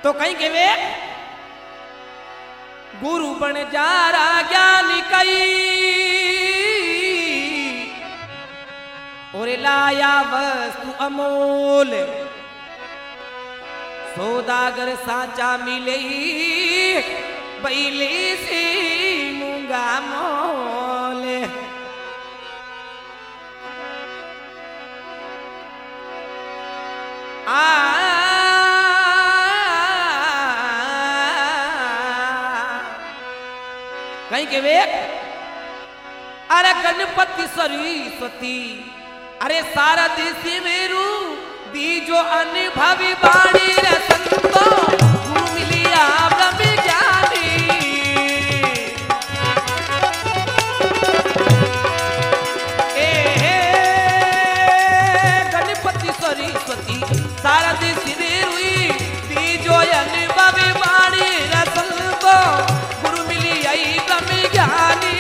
तो कहीं के वे गुरु बन जा रहा ज्ञानी कई और लाया वस्तु अमोल सौदागर साचा मिले बैली सी मूंगा मोल। कहीं के वे अरे गणपति सरस्वती अरे सारा देश मेरू दी जो अनुभवी बाणी रे संतो गुरु मिलिया ब्रह्म ज्ञानी। गणपति सरस्वती सारा देश मेरू दी जो अनुभवी बाणी रे संतो गुरु मिलिया ब्रह्म ज्ञानी।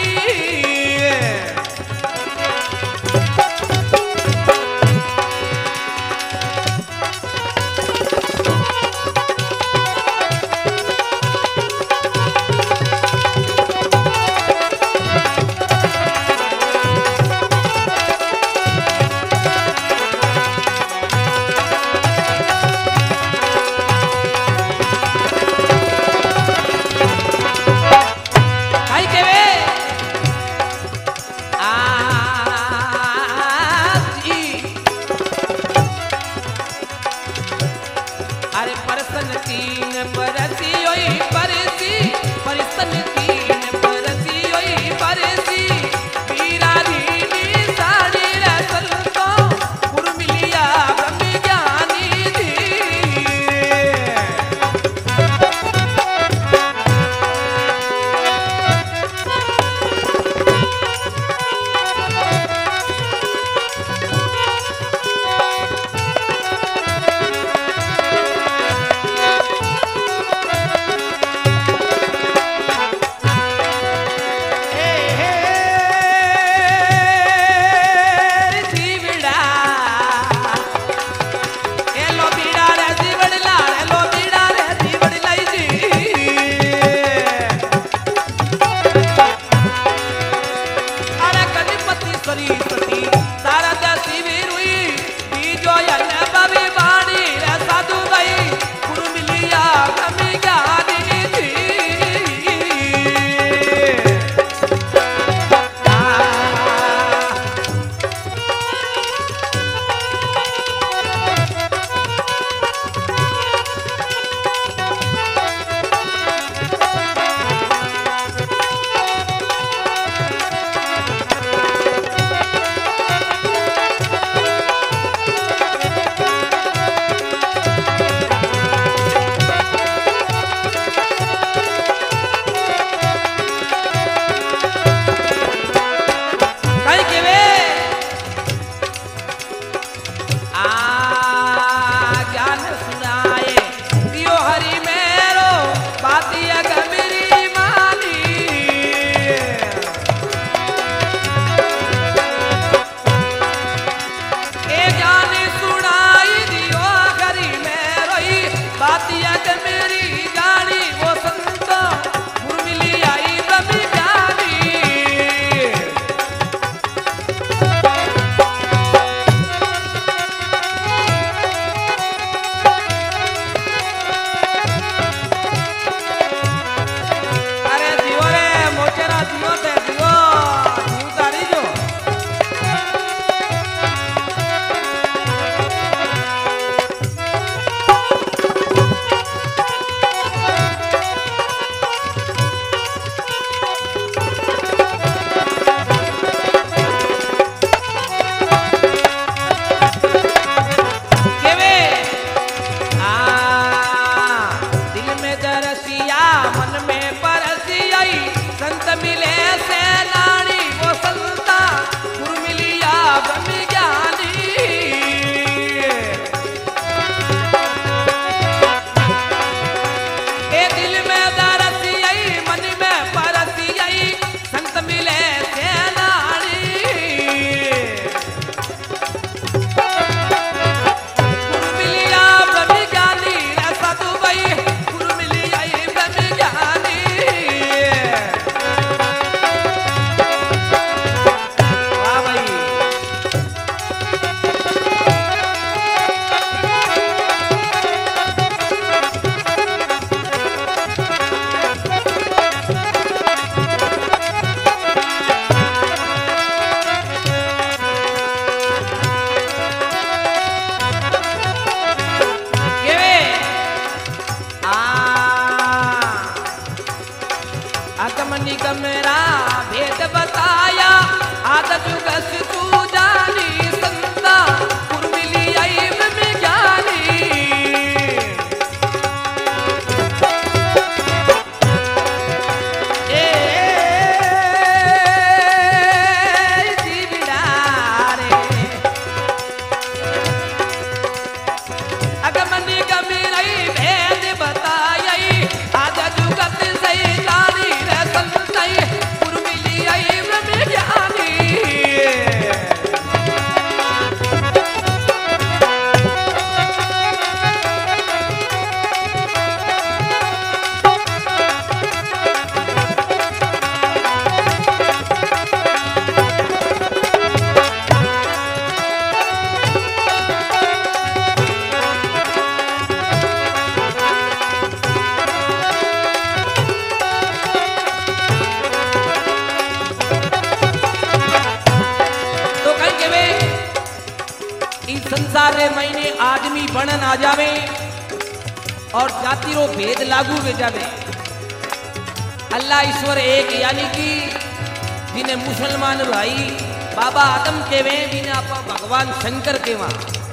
इस संसार रे महीने आदमी बनन आ जावे और जाति रो भेद लागू हो जावे। अल्लाह ईश्वर एक यानी कि जिन्हें मुसलमान भाई बाबा आदम केवे जिन्हें आप भगवान शंकर केवा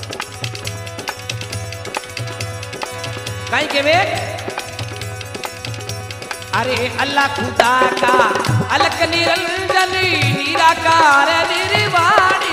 कहीं केवे। अरे अल्लाह खुदा का अलग निरंजन निराकार निर्वाणी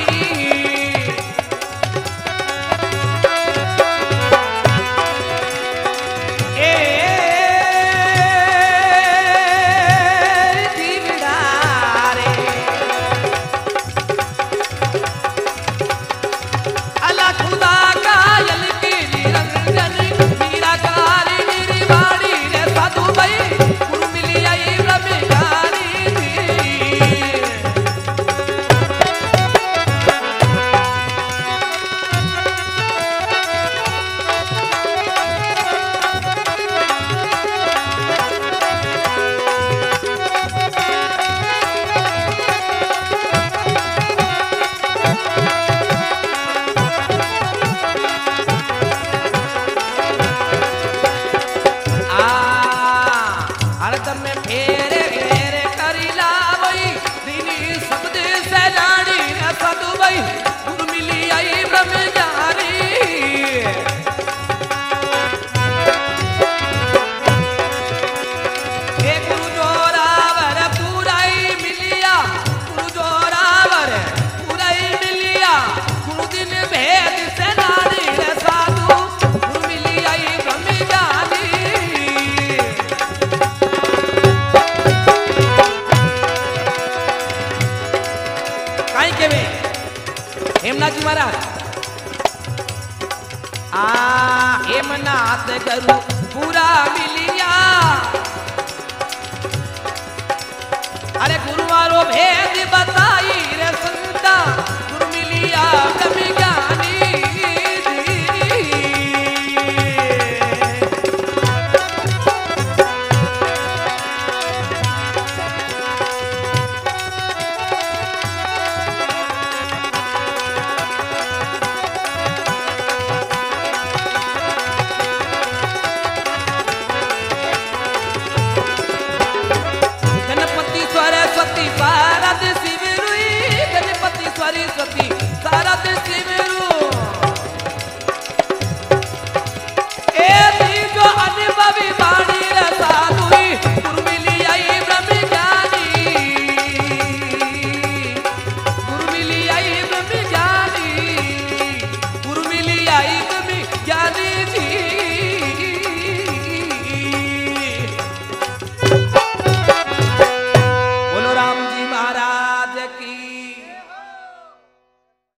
हेमनाथ जी महाराज हेमनाथ गुरु पूरा मिलिया। अरे गुरु मारो भेद बताई रे संता गुरु मिलिया।